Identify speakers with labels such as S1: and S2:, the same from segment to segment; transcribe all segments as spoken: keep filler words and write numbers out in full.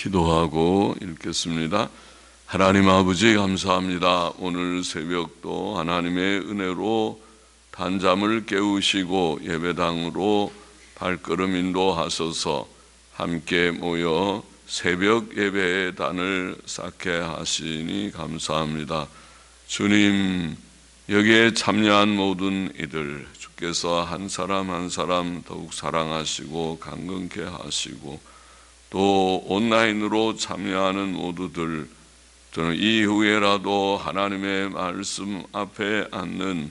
S1: 기도하고 읽겠습니다. 하나님 아버지 감사합니다. 오늘 새벽도 하나님의 은혜로 단잠을 깨우시고 예배당으로 발걸음 인도하셔서 함께 모여 새벽 예배의 단을 쌓게 하시니 감사합니다. 주님, 여기에 참여한 모든 이들 주께서 한 사람 한 사람 더욱 사랑하시고 강건케 하시고 또 온라인으로 참여하는 모두들, 저는 이후에라도 하나님의 말씀 앞에 앉는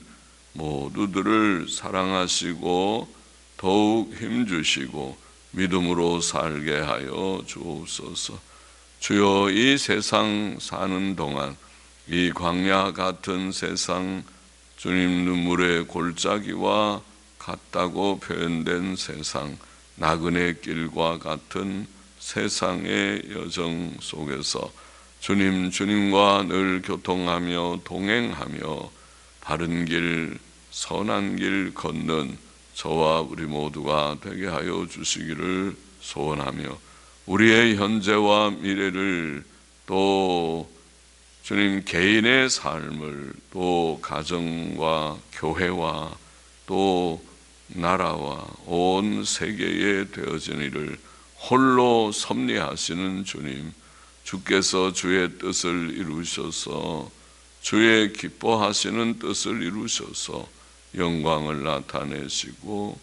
S1: 모두들을 사랑하시고 더욱 힘주시고 믿음으로 살게 하여 주옵소서. 주여, 이 세상 사는 동안 이 광야 같은 세상, 주님 눈물의 골짜기와 같다고 표현된 세상, 나그네 길과 같은 세상의 여정 속에서 주님, 주님과 늘 교통하며 동행하며 바른 길, 선한 길 걷는 저와 우리 모두가 되게 하여 주시기를 소원하며 우리의 현재와 미래를 또 주님 개인의 삶을 또 가정과 교회와 또 나라와 온 세계에 되어진 일을 홀로 섭리하시는 주님, 주께서 주의 뜻을 이루셔서 주의 기뻐하시는 뜻을 이루셔서 영광을 나타내시고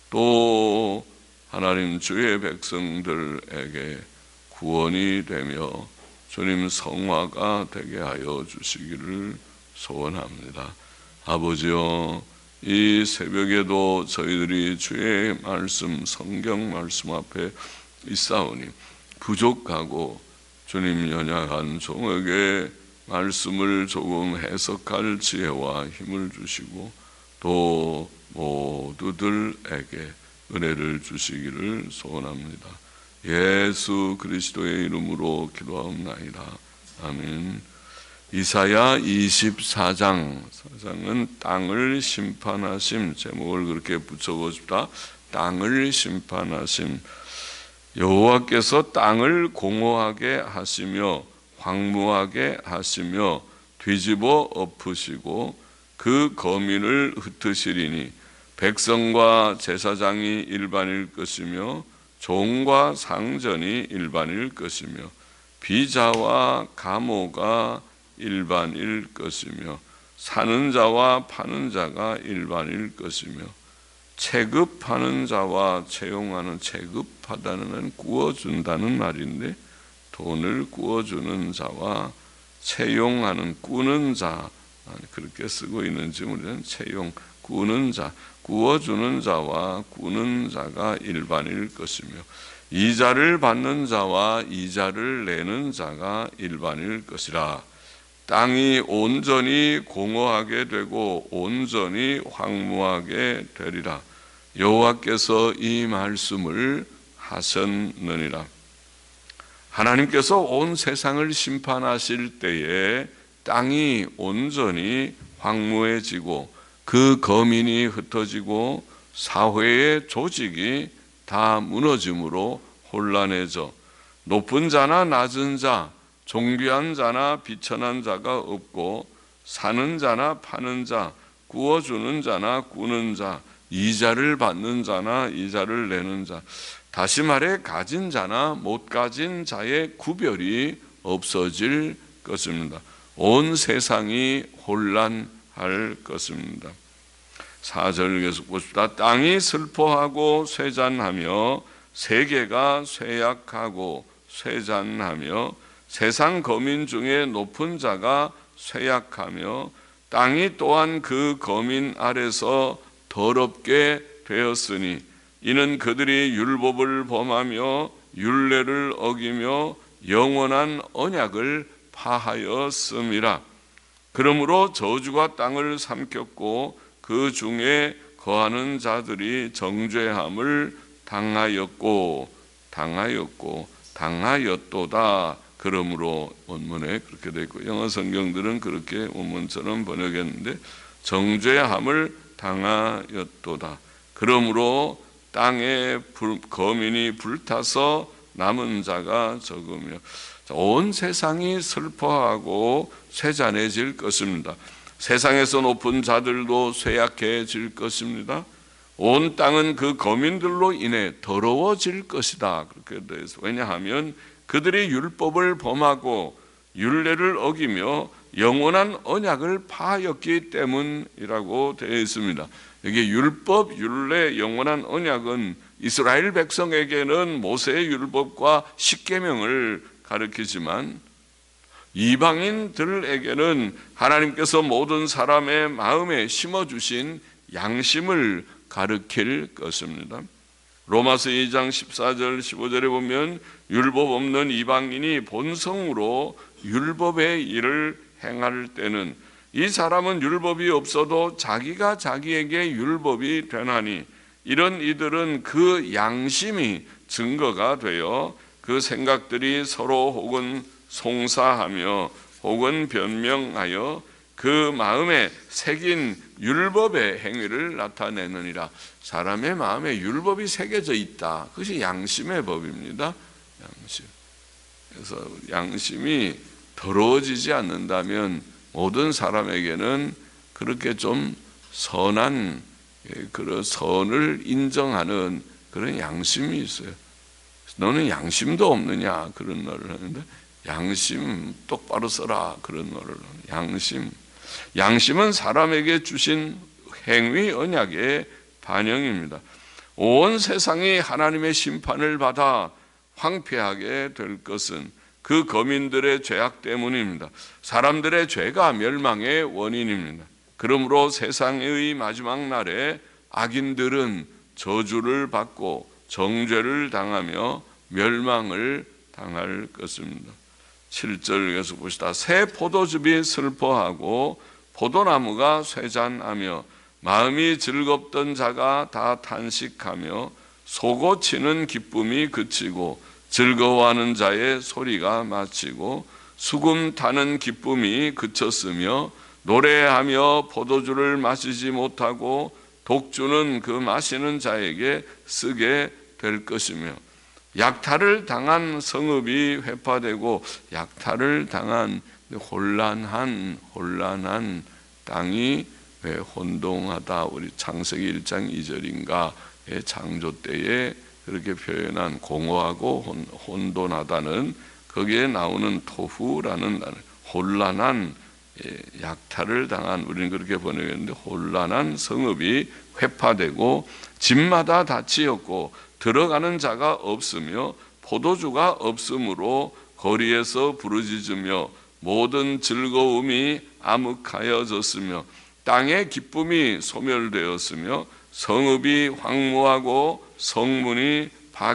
S1: 또 하나님 주의 백성들에게 구원이 되며 주님 성화가 되게 하여 주시기를 소원합니다. 아버지여, 이 새벽에도 저희들이 주의 말씀, 성경 말씀 앞에 있사오니 부족하고 주님 연약한 종에게 말씀을 조금 해석할 지혜와 힘을 주시고 또 모두들에게 은혜를 주시기를 소원합니다. 예수 그리스도의 이름으로 기도하옵나이다. 아멘. 이사야 이십사 장, 사장은 땅을 심판하심, 제목을 그렇게 붙여보고 싶다. 땅을 심판하심. 여호와께서 땅을 공허하게 하시며 황무하게 하시며 뒤집어 엎으시고 그 거민을 흩으시리니 백성과 제사장이 일반일 것이며 종과 상전이 일반일 것이며 비자와 가모가 일반일 것이며 사는 자와 파는 자가 일반일 것이며 체급하는 자와 채용하는, 체급하다는 구워준다는 말인데 돈을 구워주는 자와 채용하는, 꾸는 자, 그렇게 쓰고 있는지 우리는 채용, 꾸는 자, 구워주는 자와 꾸는 자가 일반일 것이며 이자를 받는 자와 이자를 내는 자가 일반일 것이라. 땅이 온전히 공허하게 되고 온전히 황무하게 되리라. 여호와께서 이 말씀을 하셨느니라. 하나님께서 온 세상을 심판하실 때에 땅이 온전히 황무해지고 그 거민이 흩어지고 사회의 조직이 다 무너짐으로 혼란해져 높은 자나 낮은 자, 존귀한 자나 비천한 자가 없고 사는 자나 파는 자, 구워주는 자나 꾸는 자, 이자를 받는 자나 이자를 내는 자, 다시 말해 가진 자나 못 가진 자의 구별이 없어질 것입니다. 온 세상이 혼란할 것입니다. 사 절 계속 봅시다. 땅이 슬퍼하고 쇠잔하며 세계가 쇠약하고 쇠잔하며 세상 거민 중에 높은 자가 쇠약하며 땅이 또한 그 거민 아래서 더럽게 되었으니 이는 그들이 율법을 범하며 율례를 어기며 영원한 언약을 파하였음이라. 그러므로 저주가 땅을 삼켰고 그 중에 거하는 자들이 정죄함을 당하였고 당하였고 당하였도다. 그러므로 원문에 그렇게 되어 있고 영어 성경들은 그렇게 원문처럼 번역했는데 정죄함을 당하였도다. 그러므로 땅에 불, 거민이 불타서 남은 자가 적으며 온 세상이 슬퍼하고 쇠잔해질 것입니다. 세상에서 높은 자들도 쇠약해질 것입니다. 온 땅은 그 거민들로 인해 더러워질 것이다. 그렇게 되어 있어요. 왜냐하면 그들이 율법을 범하고 율례를 어기며 영원한 언약을 파하였기 때문이라고 되어 있습니다. 여기 율법, 율례, 영원한 언약은 이스라엘 백성에게는 모세의 율법과 십계명을 가르치지만 이방인들에게는 하나님께서 모든 사람의 마음에 심어주신 양심을 가르칠 것입니다. 로마서 이 장 십사 절 십오 절에 보면 율법 없는 이방인이 본성으로 율법의 일을 행할 때는 이 사람은 율법이 없어도 자기가 자기에게 율법이 되나니 이런 이들은 그 양심이 증거가 되어 그 생각들이 서로 혹은 송사하며 혹은 변명하여 그 마음에 새긴 율법의 행위를 나타내느니라. 사람의 마음에 율법이 새겨져 있다. 그것이 양심의 법입니다. 양심. 그래서 양심이 더러워지지 않는다면 모든 사람에게는 그렇게 좀 선한 그런 선을 인정하는 그런 양심이 있어요. 너는 양심도 없느냐 그런 말을 하는데 양심 똑바로 써라 그런 말을 하는 양심. 양심은 사람에게 주신 행위 언약의 반영입니다. 온 세상이 하나님의 심판을 받아 황폐하게 될 것은 그 거민들의 죄악 때문입니다. 사람들의 죄가 멸망의 원인입니다. 그러므로 세상의 마지막 날에 악인들은 저주를 받고 정죄를 당하며 멸망을 당할 것입니다. 칠 절에서 보시다. 새 포도즙이 슬퍼하고 포도나무가 쇠잔하며 마음이 즐겁던 자가 다 탄식하며 솟구치는 기쁨이 그치고 즐거워하는 자의 소리가 마치고 수금 타는 기쁨이 그쳤으며 노래하며 포도주를 마시지 못하고 독주는 그 마시는 자에게 쓰게 될 것이며 약탈을 당한 성읍이 회파되고 약탈을 당한 혼란한 혼란한 땅이 왜 혼동하다. 우리 창세기 일 장 이 절인가의 창조 때에 그렇게 표현한 공허하고 혼, 혼돈하다는 거기에 나오는 토후라는 혼란한 약탈을 당한 우리는 그렇게 번역했는데 혼란한 성읍이 회파되고 집마다 닫히었고 들어가는 자가 없으며 포도주가 없으므로 거리에서 부르짖으며 모든 즐거움이 암흑하여졌으며 땅의 기쁨이 소멸되었으며 성읍이 황무하고 성문이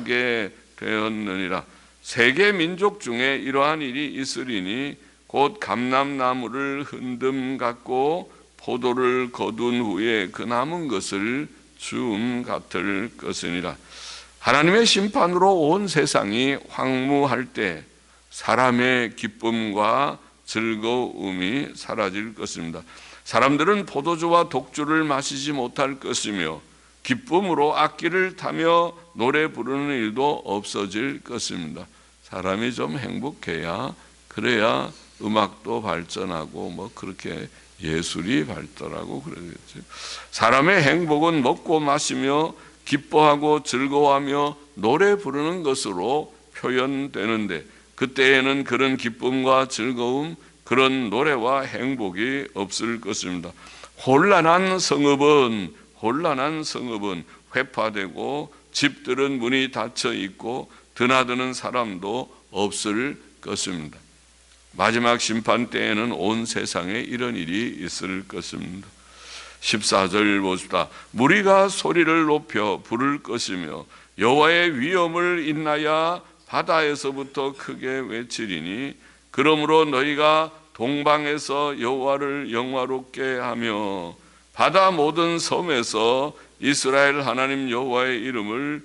S1: 파괴되었느니라. 세계 민족 중에 이러한 일이 있으리니 곧 감람나무를 흔듦 같고 포도를 거둔 후에 그 남은 것을 주움 같을 것이니라. 하나님의 심판으로 온 세상이 황무할 때 사람의 기쁨과 즐거움이 사라질 것입니다. 사람들은 포도주와 독주를 마시지 못할 것이며 기쁨으로 악기를 타며 노래 부르는 일도 없어질 것입니다. 사람이 좀 행복해야 그래야 음악도 발전하고 뭐 그렇게 예술이 발달하고 그러겠죠. 사람의 행복은 먹고 마시며 기뻐하고 즐거워하며 노래 부르는 것으로 표현되는데 그때에는 그런 기쁨과 즐거움, 그런 노래와 행복이 없을 것입니다. 혼란한 성읍은 혼란한 성읍은 회파되고 집들은 문이 닫혀 있고 드나드는 사람도 없을 것입니다. 마지막 심판 때에는 온 세상에 이런 일이 있을 것입니다. 십사 절 보십시다. 무리가 소리를 높여 부를 것이며 여호와의 위엄을 인하여 바다에서부터 크게 외치리니 그러므로 너희가 동방에서 여호와를 영화롭게 하며 바다 모든 섬에서 이스라엘 하나님 여호와의 이름을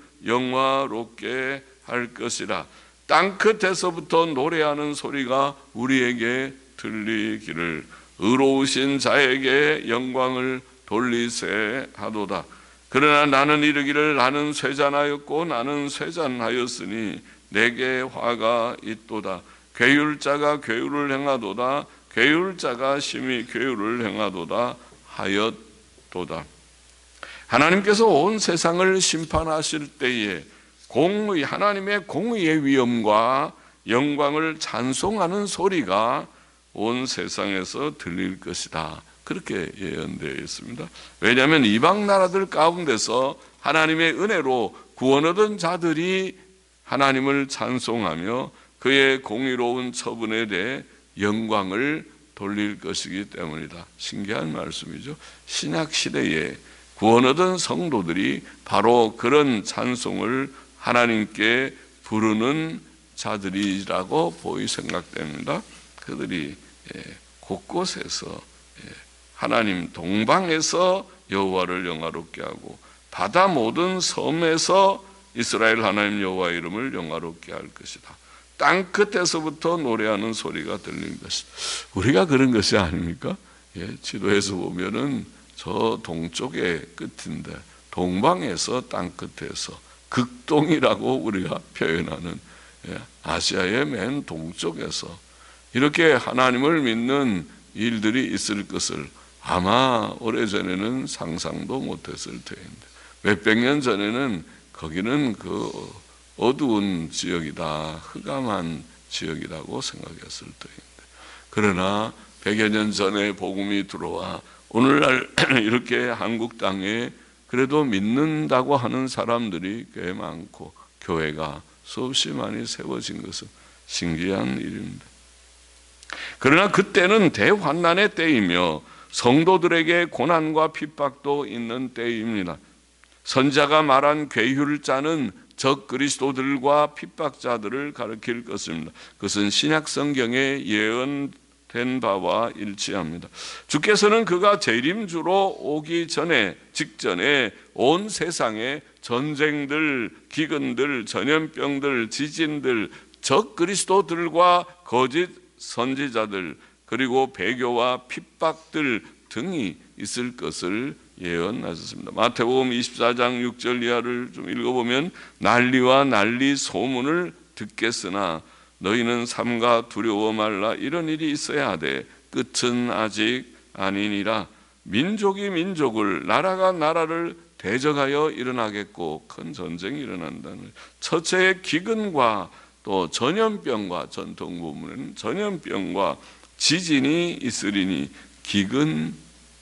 S1: 영화롭게 할 것이라. 땅끝에서부터 노래하는 소리가 우리에게 들리기를 의로우신 자에게 영광을 돌리세 하도다. 그러나 나는 이르기를 나는 쇠잔하였고 나는 쇠잔하였으니 내게 화가 있도다. 괴율자가 괴율을 행하도다. 괴율자가 심히 괴율을 행하도다 하였도다. 하나님께서 온 세상을 심판하실 때에 공의, 하나님의 공의의 위엄과 영광을 찬송하는 소리가 온 세상에서 들릴 것이다. 그렇게 예언되어 있습니다. 왜냐하면 이방 나라들 가운데서 하나님의 은혜로 구원 얻은 자들이 하나님을 찬송하며 그의 공의로운 처분에 대해 영광을 돌릴 것이기 때문이다. 신기한 말씀이죠. 신약 시대에 구원 얻은 성도들이 바로 그런 찬송을 하나님께 부르는 자들이라고 보이 생각됩니다. 그들이 곳곳에서 하나님 동방에서 여호와를 영화롭게 하고 바다 모든 섬에서 이스라엘 하나님 여호와의 이름을 영화롭게 할 것이다. 땅 끝에서부터 노래하는 소리가 들릴 것이다. 우리가 그런 것이 아닙니까? 예, 지도에서 보면은 저 동쪽의 끝인데 동방에서 땅 끝에서 극동이라고 우리가 표현하는 예, 아시아의 맨 동쪽에서 이렇게 하나님을 믿는 일들이 있을 것을 아마 오래전에는 상상도 못했을 터인데 몇백 년 전에는 거기는 그 어두운 지역이다, 흑암한 지역이라고 생각했을 터인데 그러나 백여 년 전에 복음이 들어와 오늘날 이렇게 한국 땅에 그래도 믿는다고 하는 사람들이 꽤 많고 교회가 수없이 많이 세워진 것은 신기한 일입니다. 그러나 그때는 대환난의 때이며 성도들에게 고난과 핍박도 있는 때입니다. 선자가 말한 괴휼자는 적 그리스도들과 핍박자들을 가리킬 것입니다. 그것은 신약 성경에 예언된 바와 일치합니다. 주께서는 그가 재림주로 오기 전에 직전에 온 세상에 전쟁들, 기근들, 전염병들, 지진들, 적 그리스도들과 거짓 선지자들 그리고 배교와 핍박들 등이 있을 것을 예언하셨습니다. 마태복음 이십사 장 육 절 이하를 좀 읽어보면 난리와 난리 소문을 듣겠으나 너희는 삼가 두려워 말라. 이런 일이 있어야 하되 끝은 아직 아니니라. 민족이 민족을 나라가 나라를 대적하여 일어나겠고 큰 전쟁이 일어난다는 첫째의 기근과 또 전염병과 전통 부문은 전염병과 지진이 있으리니 기근,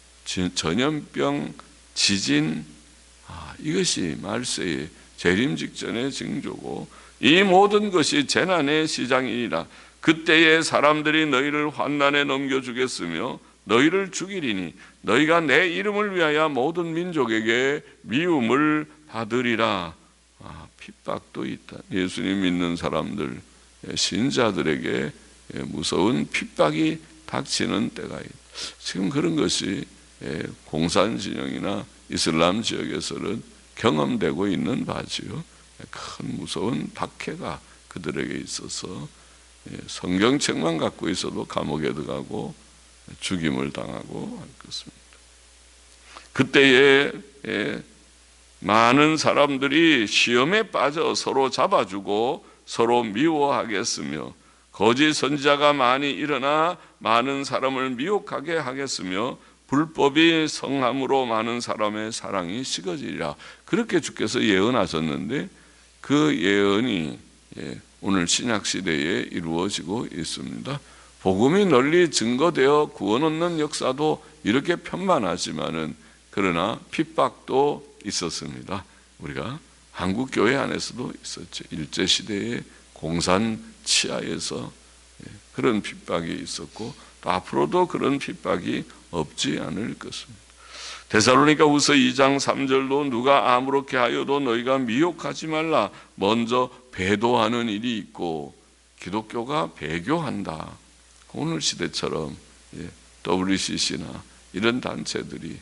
S1: 전염병, 지진 아, 이것이 말세의 재림 직전의 징조고 이 모든 것이 재난의 시작이니라. 그때에 사람들이 너희를 환난에 넘겨주겠으며 너희를 죽이리니 너희가 내 이름을 위하여 모든 민족에게 미움을 받으리라. 아, 핍박도 있다. 예수님 믿는 사람들, 신자들에게 무서운 핍박이 닥치는 때가 있다. 지금 그런 것이 공산 진영이나 이슬람 지역에서는 경험되고 있는 바지요. 큰 무서운 박해가 그들에게 있어서 성경책만 갖고 있어도 감옥에 들어가고 죽임을 당하고 할 것입니다. 그때에 많은 사람들이 시험에 빠져 서로 잡아주고 서로 미워하겠으며 거짓 선지자가 많이 일어나 많은 사람을 미혹하게 하겠으며 불법이 성함으로 많은 사람의 사랑이 식어지리라. 그렇게 주께서 예언하셨는데 그 예언이 오늘 신약시대에 이루어지고 있습니다. 복음이 널리 증거되어 구원 얻는 역사도 이렇게 편만하지만은 그러나 핍박도 있었습니다. 우리가 한국 교회 안에서도 있었죠. 일제시대의 공산 치하에서 그런 핍박이 있었고 또 앞으로도 그런 핍박이 없지 않을 것입니다. 데살로니가후서 이 장 삼 절도 누가 아무렇게 하여도 너희가 미혹하지 말라. 먼저 배도하는 일이 있고 기독교가 배교한다. 오늘 시대처럼 더블유씨씨나 이런 단체들이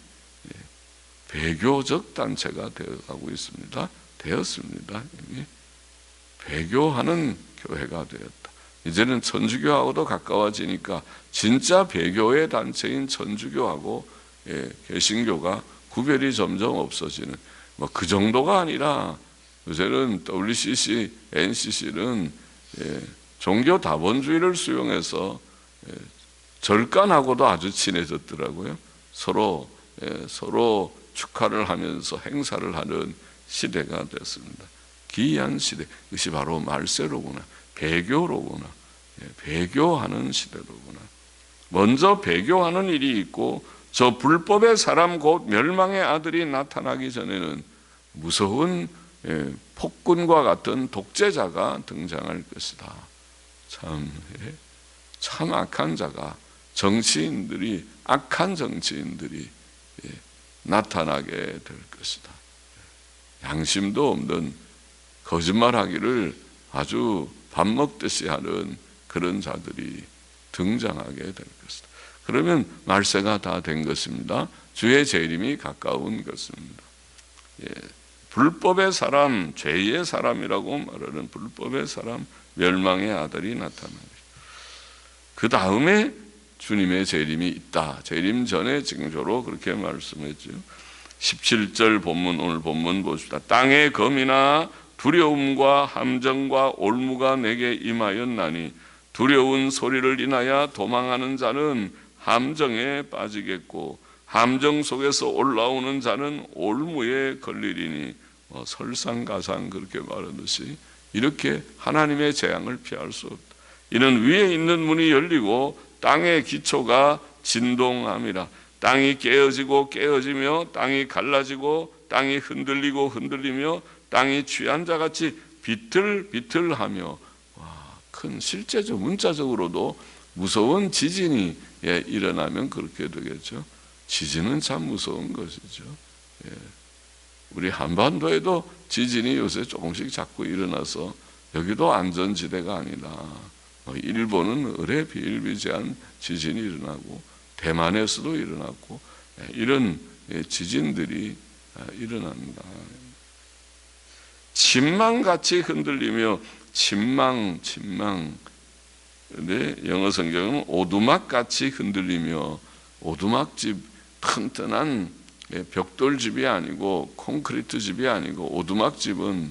S1: 배교적 단체가 되어가고 있습니다. 되었습니다. 이미 배교하는 교회가 되었다. 이제는 천주교하고도 가까워지니까 진짜 배교의 단체인 천주교하고 예, 개신교가 구별이 점점 없어지는 뭐 그 정도가 아니라 요새는 더블유씨씨, 엔씨씨는 예, 종교 다본주의를 수용해서 예, 절간하고도 아주 친해졌더라고요. 서로 예, 서로 축하를 하면서 행사를 하는 시대가 됐습니다. 기이한 시대. 이것이 바로 말세로구나. 배교로구나. 예, 배교하는 시대로구나. 먼저 배교하는 일이 있고 저 불법의 사람 곧 멸망의 아들이 나타나기 전에는 무서운 예, 폭군과 같은 독재자가 등장할 것이다. 참, 예, 참 악한 자가, 정치인들이, 악한 정치인들이 예, 나타나게 될 것이다. 양심도 없는 거짓말하기를 아주 밥 먹듯이 하는 그런 자들이 등장하게 될 것이다. 그러면 말세가 다 된 것입니다. 주의 재림이 가까운 것입니다. 예, 불법의 사람, 죄의 사람이라고 말하는 불법의 사람, 멸망의 아들이 나타납니다. 그 다음에 주님의 재림이 있다. 재림 전의 징조로 그렇게 말씀했죠. 십칠 절 본문, 오늘 본문 보십시다. 땅의 검이나 두려움과 함정과 올무가 내게 임하였나니 두려운 소리를 인하여 도망하는 자는 함정에 빠지겠고 함정 속에서 올라오는 자는 올무에 걸리리니 뭐 설상가상 그렇게 말하듯이 이렇게 하나님의 재앙을 피할 수 없다. 이는 위에 있는 문이 열리고 땅의 기초가 진동함이라. 땅이 깨어지고 깨어지며 땅이 갈라지고 땅이 흔들리고 흔들리며 땅이 취한 자같이 비틀비틀하며, 와, 큰 실제적 문자적으로도 무서운 지진이 예, 일어나면 그렇게 되겠죠. 지진은 참 무서운 것이죠. 예. 우리 한반도에도 지진이 요새 조금씩 자꾸 일어나서 여기도 안전지대가 아니다. 일본은 을에 비일비재한 지진이 일어나고 대만에서도 일어났고 이런 지진들이 일어납니다. 침망같이 흔들리며 침망, 침망. 근데 영어 성경은 오두막같이 흔들리며, 오두막집 튼튼한 벽돌집이 아니고 콘크리트 집이 아니고 오두막집은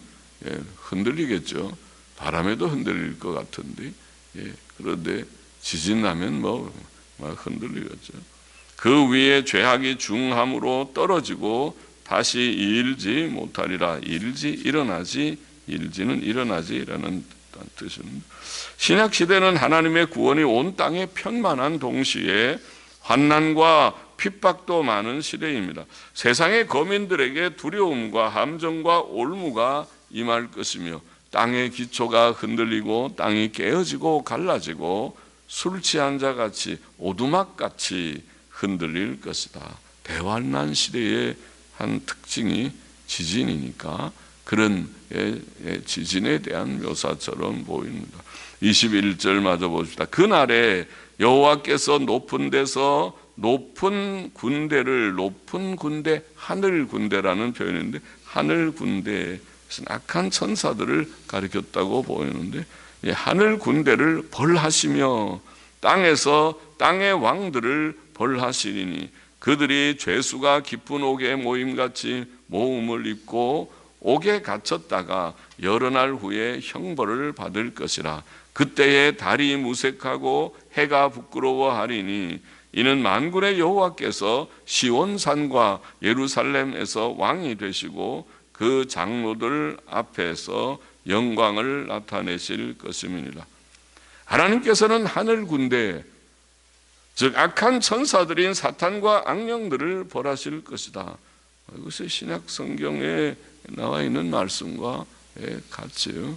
S1: 흔들리겠죠. 바람에도 흔들릴 것 같은데, 그런데 지진 나면 뭐 흔들리겠죠. 그 위에 죄악이 중함으로 떨어지고 다시 일지 못하리라. 일지 일어나지, 일지는 일어나지라는 뜻입니다. 신약 시대는 하나님의 구원이 온 땅에 편만한 동시에 환난과 핍박도 많은 시대입니다. 세상의 거민들에게 두려움과 함정과 올무가 임할 것이며 땅의 기초가 흔들리고 땅이 깨어지고 갈라지고 술 취한 자같이 오두막같이 흔들릴 것이다. 대환난 시대의 한 특징이 지진이니까 그런 지진에 대한 묘사처럼 보입니다. 이십일 절 마저 봅시다. 그날에 여호와께서 높은 데서 높은 군대를, 높은 군대, 하늘 군대라는 표현인데 하늘 군대, 악한 천사들을 가리켰다고 보이는데 하늘 군대를 벌하시며 땅에서 땅의 왕들을 벌하시리니 그들이 죄수가 깊은 옥에 모임같이 모음을 입고 옥에 갇혔다가 여러 날 후에 형벌을 받을 것이라. 그때에 달이 무색하고 해가 부끄러워하리니 이는 만군의 여호와께서 시온산과 예루살렘에서 왕이 되시고 그 장로들 앞에서 영광을 나타내실 것임이니라. 하나님께서는 하늘 군대, 즉 악한 천사들인 사탄과 악령들을 벌하실 것이다. 이것이 신약 성경에 나와 있는 말씀과 같이요.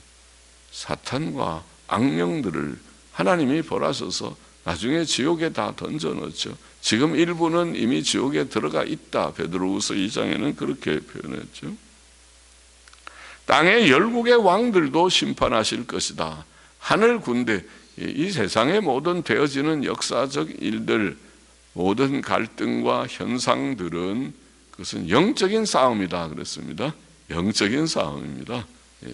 S1: 사탄과 악령들을 하나님이 벌하셔서 나중에 지옥에 다 던져넣죠. 지금 일부는 이미 지옥에 들어가 있다. 베드로후서 이 장에는 그렇게 표현했죠. 땅의 열국의 왕들도 심판하실 것이다. 하늘 군대, 이 세상의 모든 되어지는 역사적 일들, 모든 갈등과 현상들은 그것은 영적인 싸움이다 그랬습니다. 영적인 싸움입니다. 예.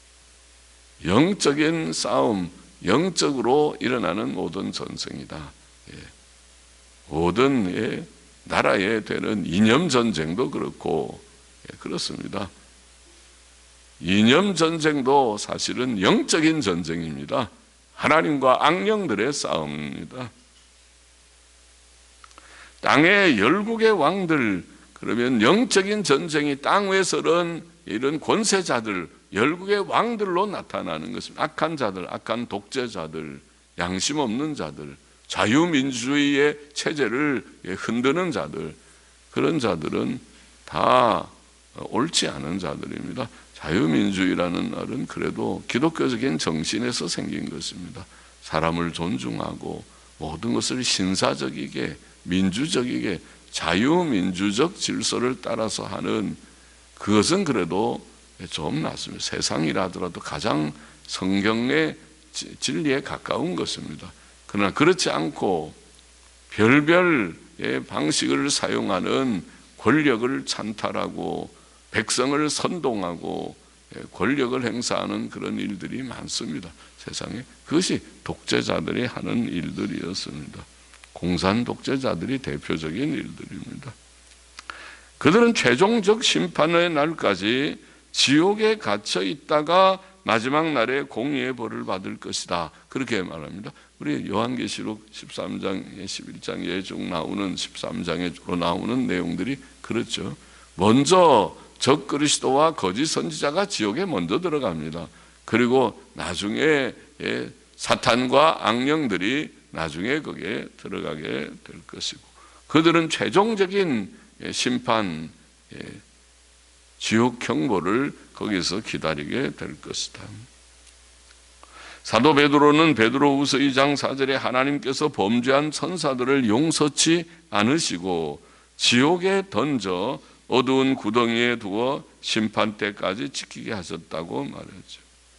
S1: 영적인 싸움, 영적으로 일어나는 모든 전쟁이다. 예. 모든 예, 나라에 되는 이념 전쟁도 그렇고 예, 그렇습니다. 이념 전쟁도 사실은 영적인 전쟁입니다. 하나님과 악령들의 싸움입니다. 땅의 열국의 왕들, 그러면 영적인 전쟁이 땅 위에서는 이런 권세자들, 열국의 왕들로 나타나는 것입니다. 악한 자들, 악한 독재자들, 양심 없는 자들, 자유민주주의의 체제를 흔드는 자들, 그런 자들은 다 옳지 않은 자들입니다. 자유민주주의라는 말은 그래도 기독교적인 정신에서 생긴 것입니다. 사람을 존중하고 모든 것을 신사적이게, 민주적이게, 자유민주적 질서를 따라서 하는 그것은 그래도 좀 낫습니다. 세상이라 하더라도 가장 성경의 진리에 가까운 것입니다. 그러나 그렇지 않고 별별의 방식을 사용하는 권력을 찬탈하고 백성을 선동하고 권력을 행사하는 그런 일들이 많습니다. 세상에. 그것이 독재자들이 하는 일들이었습니다. 공산 독재자들이 대표적인 일들입니다. 그들은 최종적 심판의 날까지 지옥에 갇혀 있다가 마지막 날에 공의의 벌을 받을 것이다. 그렇게 말합니다. 우리 요한계시록 십삼 장, 십일 장에 쭉 나오는 십삼 장에 주로 나오는 내용들이 그렇죠. 먼저 적 그리스도와 거짓 선지자가 지옥에 먼저 들어갑니다. 그리고 나중에 사탄과 악령들이 나중에 거기에 들어가게 될 것이고, 그들은 최종적인 심판, 지옥 형벌을 거기서 기다리게 될 것이다. 사도 베드로는 베드로후서 이 장 사 절에 하나님께서 범죄한 천사들을 용서치 않으시고 지옥에 던져 어두운 구덩이에 두어 심판 때까지 지키게 하셨다고 말했죠.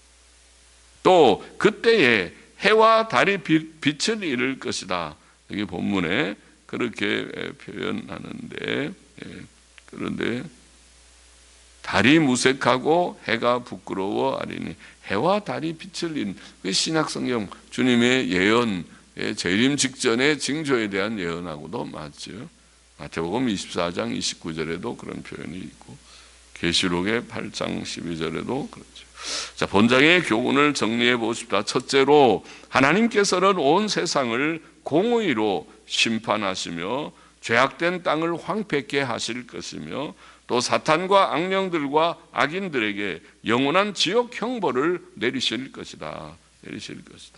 S1: 또 그때에 해와 달이 빛을 잃을 것이다. 여기 본문에 그렇게 표현하는데, 그런데 달이 무색하고 해가 부끄러워하리니, 해와 달이 빛을 잃는 그 신약성경 주님의 예언, 재림 직전의 징조에 대한 예언하고도 맞죠. 마태복음 이십사 장 이십구 절에도 그런 표현이 있고 계시록의 팔 장 십이 절에도 그렇죠. 자, 본장의 교훈을 정리해 보십시다. 첫째로 하나님께서는 온 세상을 공의로 심판하시며 죄악된 땅을 황폐케 하실 것이며 또 사탄과 악령들과 악인들에게 영원한 지옥 형벌을 내리실 것이다. 내리실 것이다.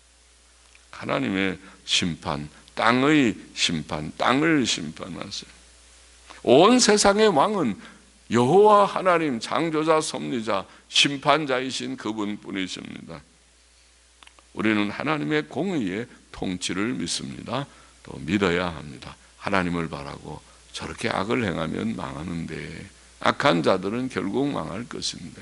S1: 하나님의 심판, 땅의 심판, 땅을 심판하세요. 온 세상의 왕은 여호와 하나님, 창조자, 섭리자, 심판자이신 그분뿐이십니다. 우리는 하나님의 공의의 통치를 믿습니다. 또 믿어야 합니다. 하나님을 바라고 저렇게 악을 행하면 망하는데, 악한 자들은 결국 망할 것인데.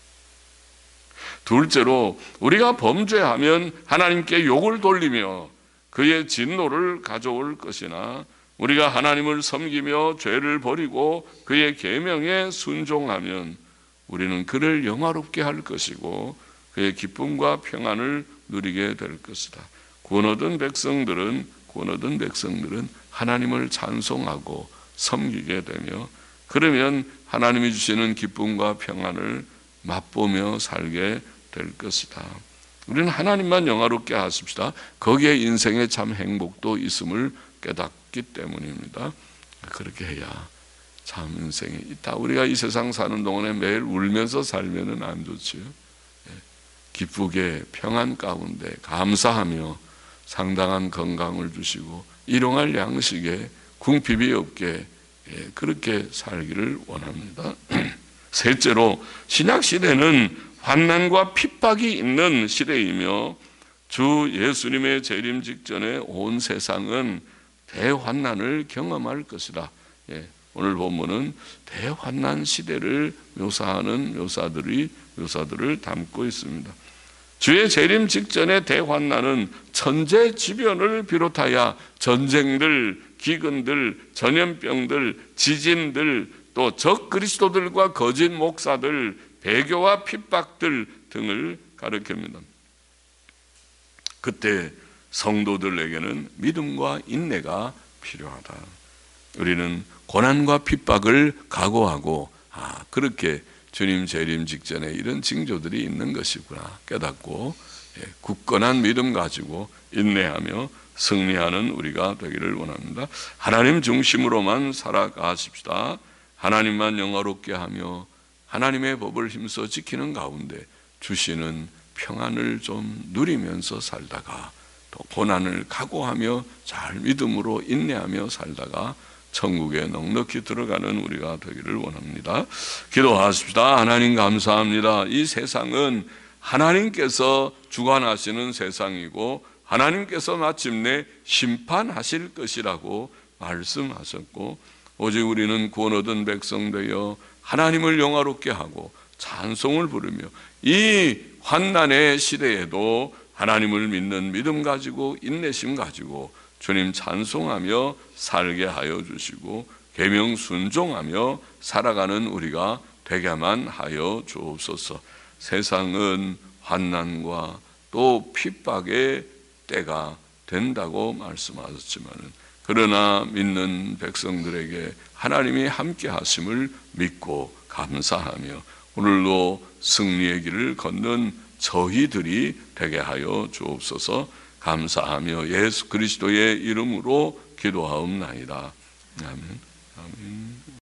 S1: 둘째로 우리가 범죄하면 하나님께 욕을 돌리며 그의 진노를 가져올 것이나, 우리가 하나님을 섬기며 죄를 버리고 그의 계명에 순종하면 우리는 그를 영화롭게 할 것이고 그의 기쁨과 평안을 누리게 될 것이다. 구원 얻은 백성들은 구원 얻은 백성들은 하나님을 찬송하고 섬기게 되며, 그러면 하나님이 주시는 기쁨과 평안을 맛보며 살게 될 것이다. 우리는 하나님만 영화롭게 하십시다. 거기에 인생의 참 행복도 있음을 깨닫기 때문입니다. 그렇게 해야 참 인생이 있다. 우리가 이 세상 사는 동안에 매일 울면서 살면은 안 좋지요. 기쁘게 평안 가운데 감사하며 상당한 건강을 주시고 일용할 양식에 궁핍이 없게 그렇게 살기를 원합니다. 셋째로 신약시대는 환난과 핍박이 있는 시대이며 주 예수님의 재림 직전에 온 세상은 대환난을 경험할 것이다. 예, 오늘 본문은 대환난 시대를 묘사하는 묘사들이 묘사들을 담고 있습니다. 주의 재림 직전의 대환난은 천재지변을 비롯하여 전쟁들, 기근들, 전염병들, 지진들, 또 적 그리스도들과 거짓 목사들, 배교와 핍박들 등을 가리킵니다. 그때 성도들에게는 믿음과 인내가 필요하다. 우리는 고난과 핍박을 각오하고 아, 그렇게 주님 재림 직전에 이런 징조들이 있는 것이구나 깨닫고 굳건한 믿음 가지고 인내하며 승리하는 우리가 되기를 원합니다. 하나님 중심으로만 살아가십시다. 하나님만 영화롭게 하며 하나님의 법을 힘써 지키는 가운데 주시는 평안을 좀 누리면서 살다가 또 고난을 각오하며 잘 믿음으로 인내하며 살다가 천국에 넉넉히 들어가는 우리가 되기를 원합니다. 기도하십시다. 하나님 감사합니다. 이 세상은 하나님께서 주관하시는 세상이고 하나님께서 마침내 심판하실 것이라고 말씀하셨고 오직 우리는 구원 얻은 백성 되어 하나님을 영화롭게 하고 찬송을 부르며 이 환난의 시대에도 하나님을 믿는 믿음 가지고 인내심 가지고 주님 찬송하며 살게 하여 주시고 계명 순종하며 살아가는 우리가 되게만 하여 주옵소서. 세상은 환난과 또 핍박의 때가 된다고 말씀하셨지만은 그러나 믿는 백성들에게 하나님이 함께 하심을 믿고 감사하며 오늘도 승리의 길을 걷는 저희들이 되게 하여 주옵소서. 감사하며 예수 그리스도의 이름으로 기도하옵나이다. 아멘. 아멘.